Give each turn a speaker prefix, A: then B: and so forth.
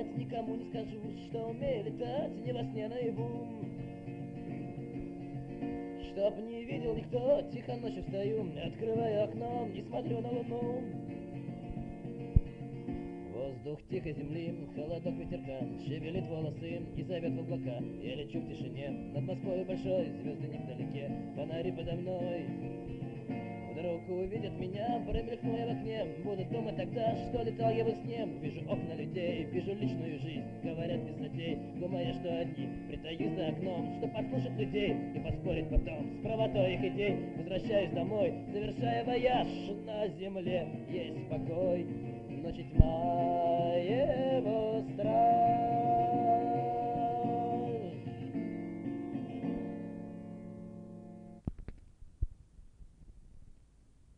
A: спать, никому не скажу, что умею летать не во сне наяву. Чтоб не видел никто, тихо ночью встаю, открываю окно и смотрю на луну. Воздух тихой земли, холодок ветерка шевелит волосы и зовет в облака. Я лечу в тишине, над Москвой большой, звезды невдалеке, фонари подо мной. Вдруг увидят меня, промелькну я в окне, будут думать тогда, что летал я во сне. Вижу окна людей, вижу личную жизнь, говорят без затей, думая, что одни. Притаюсь за окном, чтоб послушать людей и поспорить потом с правотой их идей. Возвращаюсь домой, завершая вояж, на земле есть покой. Ночи тьма его страх.